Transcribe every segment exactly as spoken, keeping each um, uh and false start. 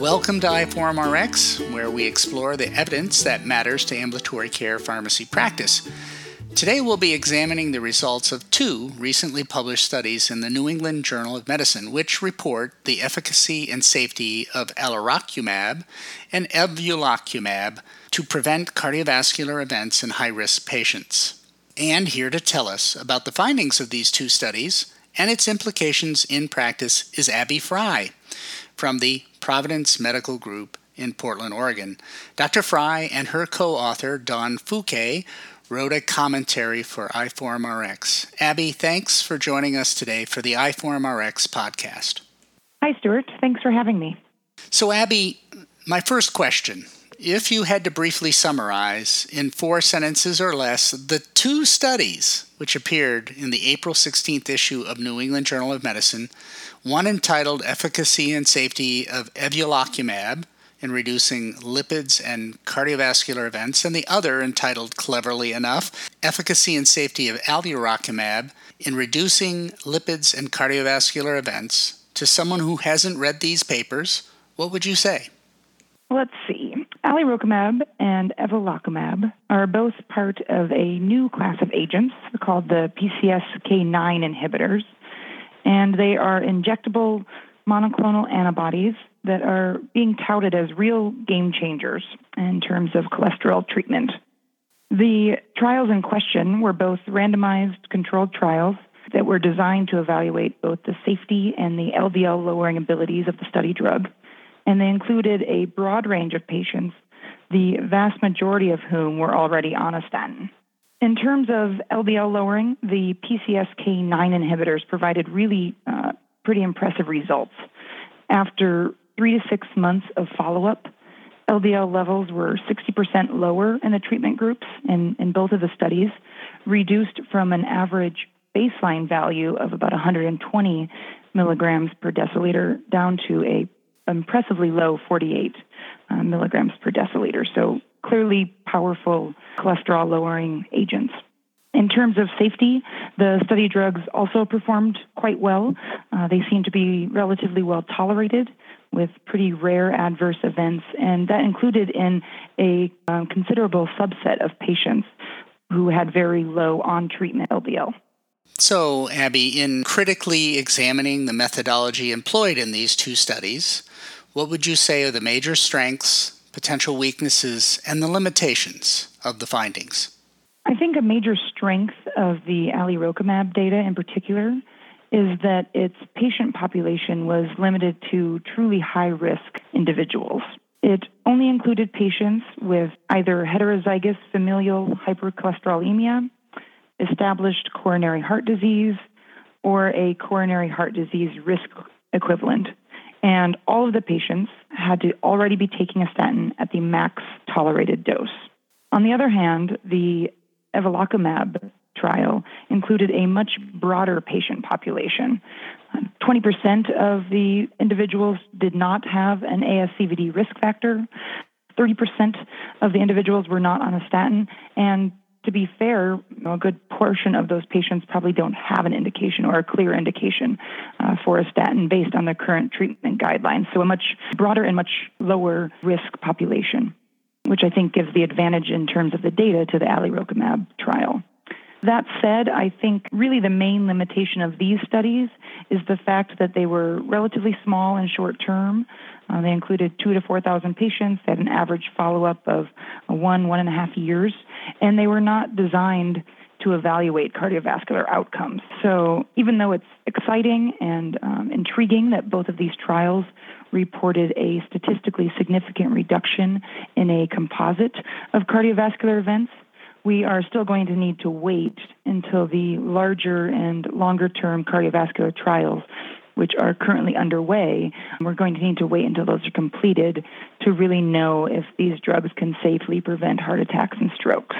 Welcome to iForumRx, where we explore the evidence that matters to ambulatory care pharmacy practice. Today we'll be examining the results of two recently published studies in the New England Journal of Medicine, which report the efficacy and safety of alirocumab and evolocumab to prevent cardiovascular events in high-risk patients. And here to tell us about the findings of these two studies and its implications in practice is Abby Fry from the Providence Medical Group in Portland, Oregon. Doctor Fry and her co-author, Dawn Fouquet, wrote a commentary for iForumRx. Abby, thanks for joining us today for the iForumRx podcast. Hi, Stuart. Thanks for having me. So, Abby, my first question. If you had to briefly summarize in four sentences or less the two studies which appeared in the April sixteenth issue of New England Journal of Medicine, one entitled Efficacy and Safety of Evolocumab in Reducing Lipids and Cardiovascular Events, and the other entitled, cleverly enough, Efficacy and Safety of Alirocumab in Reducing Lipids and Cardiovascular Events, to someone who hasn't read these papers, what would you say? Let's see. Alirocumab and evolocumab are both part of a new class of agents called the P C S K nine inhibitors, and they are injectable monoclonal antibodies that are being touted as real game changers in terms of cholesterol treatment. The trials in question were both randomized controlled trials that were designed to evaluate both the safety and the L D L lowering abilities of the study drug, and they included a broad range of patients, the vast majority of whom were already on a statin. In terms of L D L lowering, the P C S K nine inhibitors provided really uh, pretty impressive results. After three to six months of follow-up, L D L levels were sixty percent lower in the treatment groups in, in both of the studies, reduced from an average baseline value of about one hundred twenty milligrams per deciliter down to a impressively low forty-eight uh, milligrams per deciliter. So clearly powerful cholesterol-lowering agents. In terms of safety, the study drugs also performed quite well. Uh, they seem to be relatively well tolerated with pretty rare adverse events, and that included in a uh, considerable subset of patients who had very low on-treatment L D L. So, Abby, in critically examining the methodology employed in these two studies, what would you say are the major strengths, potential weaknesses, and the limitations of the findings? I think a major strength of the alirocumab data in particular is that its patient population was limited to truly high-risk individuals. It only included patients with either heterozygous familial hypercholesterolemia, established coronary heart disease, or a coronary heart disease risk equivalent. And all of the patients had to already be taking a statin at the max tolerated dose. On the other hand, the evolocumab trial included a much broader patient population. twenty percent of the individuals did not have an A S C V D risk factor. thirty percent of the individuals were not on a statin, and to be fair, a good portion of those patients probably don't have an indication or a clear indication uh, for a statin based on the current treatment guidelines. So a much broader and much lower risk population, which I think gives the advantage in terms of the data to the alirocumab trial. That said, I think really the main limitation of these studies is the fact that they were relatively small and short term. Uh, they included two to four thousand patients. They had an average follow-up of one, one and a half years, and they were not designed to evaluate cardiovascular outcomes. So even though it's exciting and um, intriguing that both of these trials reported a statistically significant reduction in a composite of cardiovascular events, we are still going to need to wait until the larger and longer-term cardiovascular trials, which are currently underway. We're going to need to wait until those are completed to really know if these drugs can safely prevent heart attacks and strokes.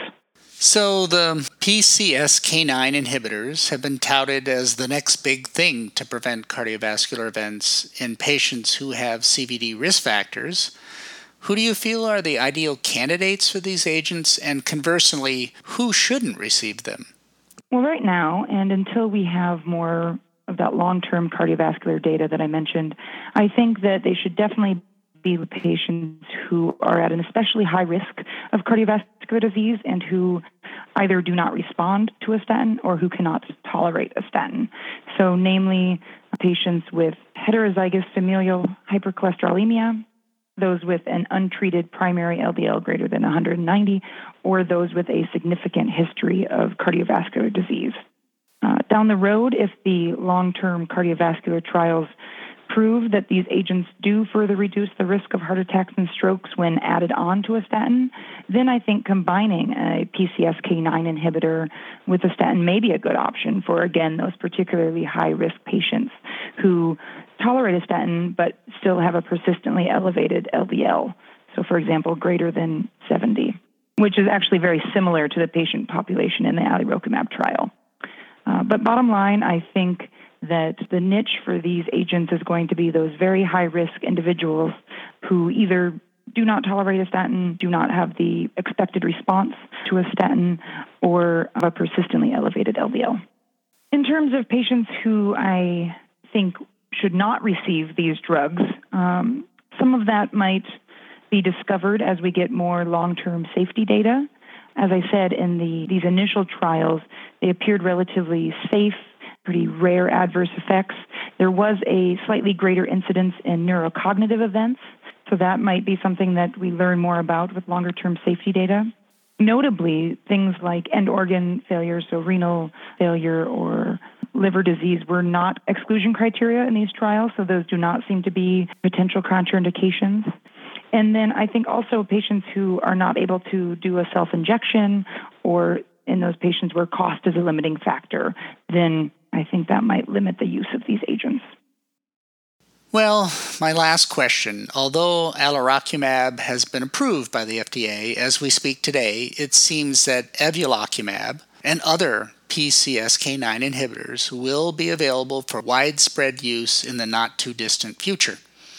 So the P C S K nine inhibitors have been touted as the next big thing to prevent cardiovascular events in patients who have C V D risk factors. Who do you feel are the ideal candidates for these agents, and conversely, who shouldn't receive them? Well, right now, and until we have more of that long-term cardiovascular data that I mentioned, I think that they should definitely be patients who are at an especially high risk of cardiovascular disease and who either do not respond to a statin or who cannot tolerate a statin. So namely, patients with heterozygous familial hypercholesterolemia, those with an untreated primary L D L greater than one hundred ninety, or those with a significant history of cardiovascular disease. Uh, down the road, if the long-term cardiovascular trials prove that these agents do further reduce the risk of heart attacks and strokes when added on to a statin, then I think combining a P C S K nine inhibitor with a statin may be a good option for, again, those particularly high-risk patients who tolerate a statin but still have a persistently elevated L D L. So, for example, greater than seventy, which is actually very similar to the patient population in the alirocumab trial. Uh, but bottom line, I think that the niche for these agents is going to be those very high-risk individuals who either do not tolerate a statin, do not have the expected response to a statin, or have a persistently elevated L D L. In terms of patients who I think should not receive these drugs, um, some of that might be discovered as we get more long-term safety data. As I said, in the these initial trials, they appeared relatively safe, pretty rare adverse effects. There was a slightly greater incidence in neurocognitive events, so that might be something that we learn more about with longer-term safety data. Notably, things like end organ failure, so renal failure or liver disease, were not exclusion criteria in these trials, so those do not seem to be potential contraindications. And then I think also patients who are not able to do a self-injection, or in those patients where cost is a limiting factor, then I think that might limit the use of these agents. Well, my last question. Although alirocumab has been approved by the F D A as we speak today, it seems that evolocumab and other P C S K nine inhibitors will be available for widespread use in the not-too-distant future.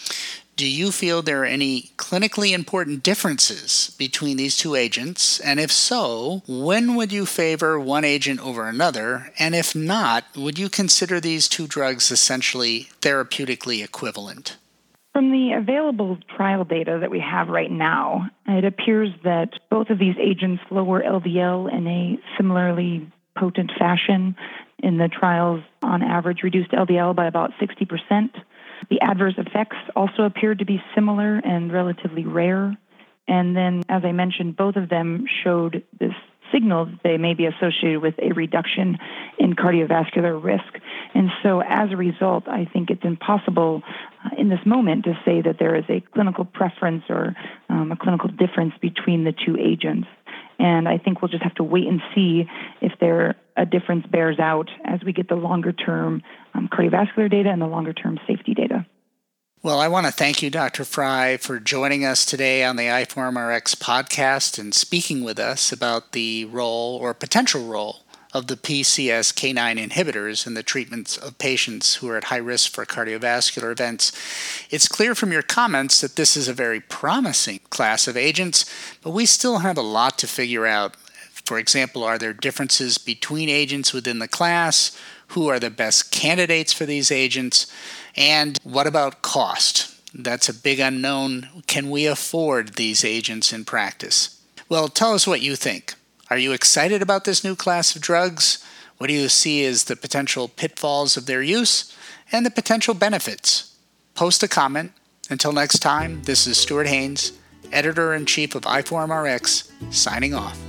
Do you feel there are any clinically important differences between these two agents? And if so, when would you favor one agent over another? And if not, would you consider these two drugs essentially therapeutically equivalent? From the available trial data that we have right now, it appears that both of these agents lower L D L in a similarly potent fashion. In the trials, on average, reduced L D L by about sixty percent. The adverse effects also appeared to be similar and relatively rare. And then, as I mentioned, both of them showed this signal that they may be associated with a reduction in cardiovascular risk. And so, as a result, I think it's impossible uh, in this moment to say that there is a clinical preference or um, a clinical difference between the two agents. And I think we'll just have to wait and see if there a difference bears out as we get the longer-term um, cardiovascular data and the longer-term safety data. Well, I want to thank you, Doctor Frey, for joining us today on the iForumRx podcast and speaking with us about the role or potential role of the P C S K nine inhibitors in the treatments of patients who are at high risk for cardiovascular events. It's clear from your comments that this is a very promising class of agents, but we still have a lot to figure out. For example, are there differences between agents within the class? Who are the best candidates for these agents? And what about cost? That's a big unknown. Can we afford these agents in practice? Well, tell us what you think. Are you excited about this new class of drugs? What do you see as the potential pitfalls of their use and the potential benefits? Post a comment. Until next time, this is Stuart Haines, Editor-in-Chief of iForumRx, signing off.